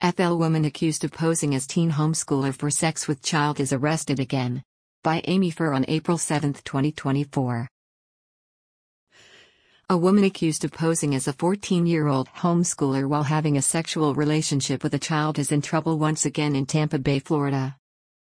FL woman accused of posing as teen homeschooler for sex with child is arrested again. By Amy Furr on April 7, 2024. A woman accused of posing as a 14-year-old homeschooler while having a sexual relationship with a child is in trouble once again in Tampa Bay, Florida.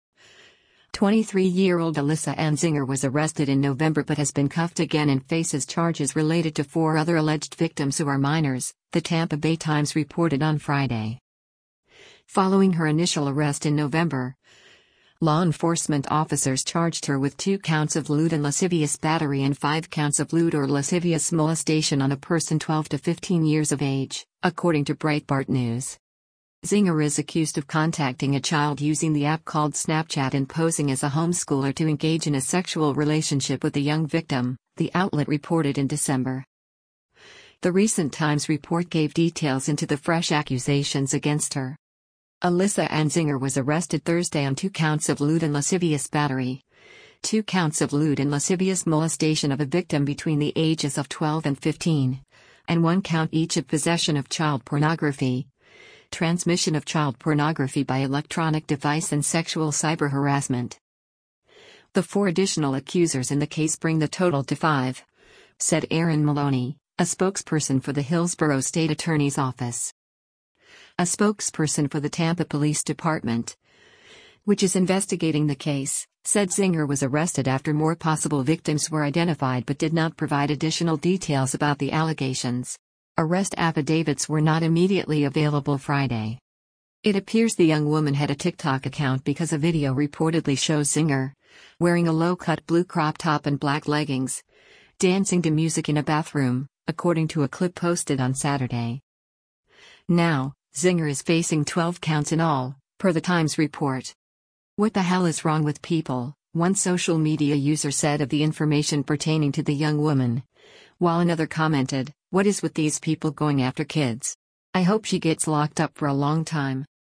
23-year-old Alyssa Ann Zinger was arrested in November but has been cuffed again and faces charges related to 4 other alleged victims who are minors, the Tampa Bay Times reported on Friday. Following her initial arrest in November, law enforcement officers charged her with 2 counts of lewd and lascivious battery and 5 counts of lewd or lascivious molestation on a person 12 to 15 years of age, according to Breitbart News. Zinger is accused of contacting a child using the app called Snapchat and posing as a homeschooler to engage in a sexual relationship with the young victim, the outlet reported in December. The recent Times report gave details into the fresh accusations against her. Alyssa Ann Zinger was arrested Thursday on 2 counts of lewd and lascivious battery, 2 counts of lewd and lascivious molestation of a victim between the ages of 12 and 15, and 1 count each of possession of child pornography, transmission of child pornography by electronic device and sexual cyber harassment. The 4 additional accusers in the case bring the total to 5, said Erin Maloney, a spokesperson for the Hillsborough State Attorney's Office. A spokesperson for the Tampa Police Department, which is investigating the case, said Zinger was arrested after more possible victims were identified but did not provide additional details about the allegations. Arrest affidavits were not immediately available Friday. It appears the young woman had a TikTok account because a video reportedly shows Zinger, wearing a low-cut blue crop top and black leggings, dancing to music in a bathroom, according to a clip posted on Saturday. Now, Zinger is facing 12 counts in all, per the Times report. "What the hell is wrong with people?" one social media user said of the information pertaining to the young woman, while another commented, "What is with these people going after kids? I hope she gets locked up for a long time."